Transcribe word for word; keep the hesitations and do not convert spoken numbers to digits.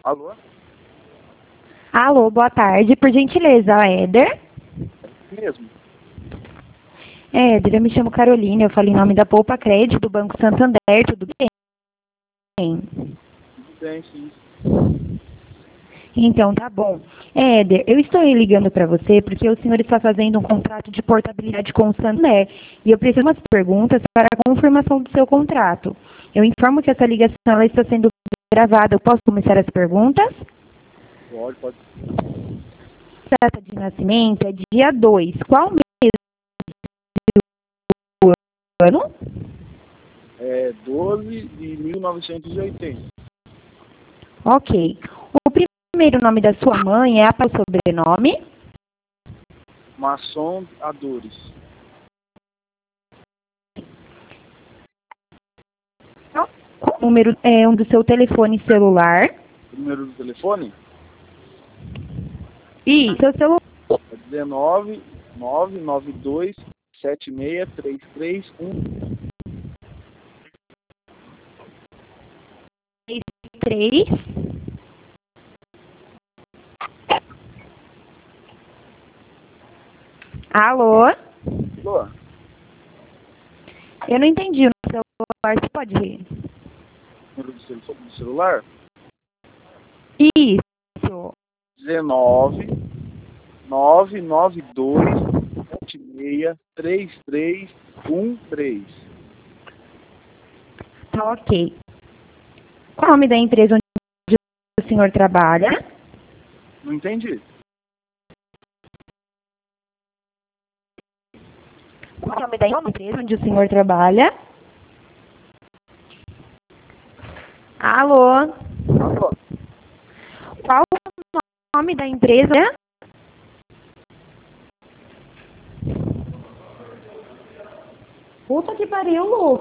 Alô? Alô, boa tarde. Por gentileza, Éder? Mesmo. É, Éder, eu me chamo Carolina, eu falo em nome da Poupa Crédito do Banco Santander, tudo bem? Tudo bem, sim. Então, tá bom. Éder, eu estou aí ligando para você porque o senhor está fazendo um contrato de portabilidade com o Santander e eu preciso de umas perguntas para a confirmação do seu contrato. Eu informo que essa ligação ela está sendo gravada. Eu posso começar as perguntas? Pode, pode. Data de nascimento é dia dois. Qual mês do ano? É doze de mil novecentos e oitenta. Ok. O primeiro nome da sua mãe é a o sobrenome? Maçom Adores. O número é um do seu telefone celular? Número do telefone? E seu celular? É dezenove, nove nove dois, sete seis três três um. três. Alô? Alô? Eu não entendi o celular. Você pode rir? Número do celu- do celular? Isso. dezenove, nove nove dois, sete seis três três um três. Tá ok. Qual é o nome da empresa onde o senhor trabalha? Não entendi. Qual é o nome da empresa onde o senhor trabalha? Alô? Alô? Qual o nome da empresa? Puta que pariu, Lu.